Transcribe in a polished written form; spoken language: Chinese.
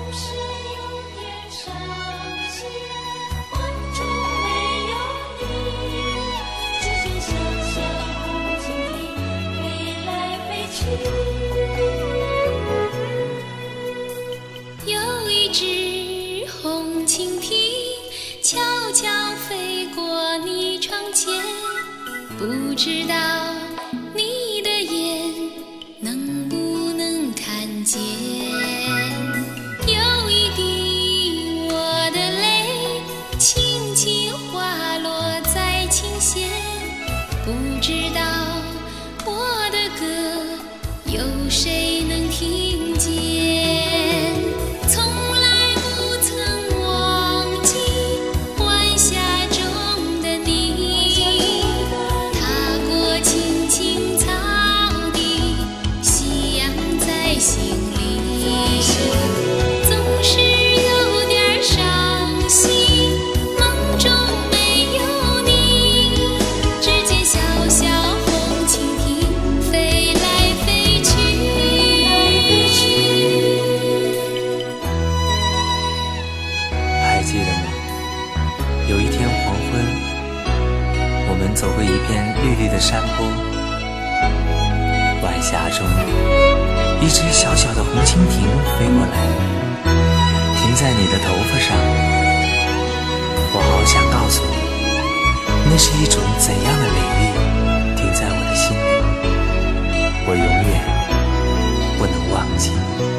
是有点伤心，梦中没有你，只见小小红蜻蜓飞来飞去。有一只红蜻蜓悄悄飞过你窗前，不知道你的眼能不能看见。有一滴我的泪轻轻滑落在琴弦，不知道我的歌有谁能听见。从来不曾忘记晚霞中的你，踏过青青草地，夕阳在心里，总是有点伤心，梦中没有你，只见小小红蜻蜓飞来飞去。 还记得吗？有一天黄昏，我们走过一片绿绿的山坡，晚霞中，一只小小的红蜻蜓飞过来，停在你的头发上。我好想告诉你，那是一种怎样的美丽，停在我的心里，我永远不能忘记。